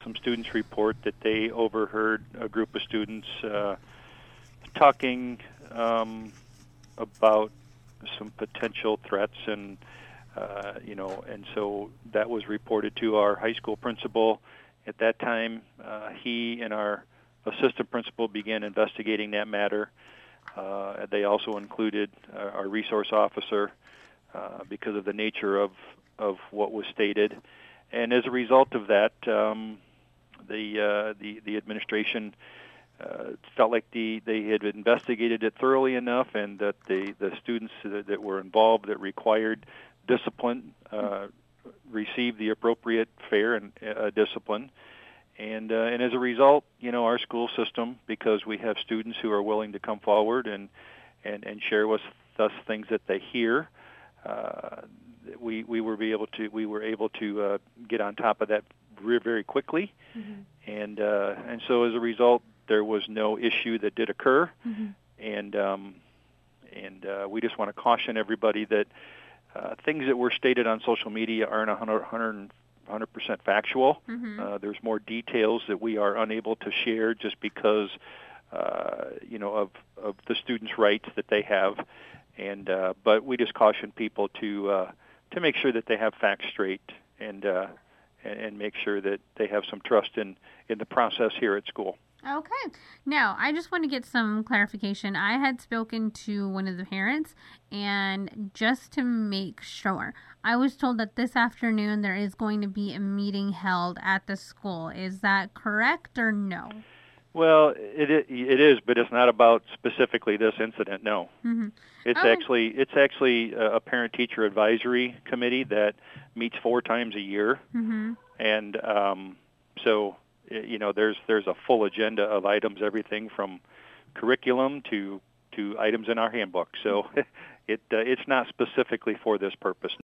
some students report that they overheard a group of students talking about some potential threats, and and so that was reported to our high school principal. At that time, he and our assistant principal began investigating that matter. They also included our resource officer because of the nature of what was stated. And as a result of that, the administration felt like they had investigated it thoroughly enough, and that the students that were involved that required discipline received the appropriate, fair, and discipline. And as a result, our school system, because we have students who are willing to come forward and share with us things that they hear, we were able to get on top of that very quickly, and so as a result, there was no issue that did occur, and we just want to caution everybody that things that were stated on social media aren't 100% factual. There's more details that we are unable to share just because of the students' rights that they have, and but we just caution people to make sure that they have facts straight and make sure that they have some trust in the process here at school. Okay. Now, I just want to get some clarification. I had spoken to one of the parents, and just to make sure, I was told that this afternoon there is going to be a meeting held at the school. Is that correct or no? Well, it is, but it's not about specifically this incident. No, it's actually a parent-teacher advisory committee that meets 4 times a year, and so there's a full agenda of items, everything from curriculum to items in our handbook. So it's not specifically for this purpose.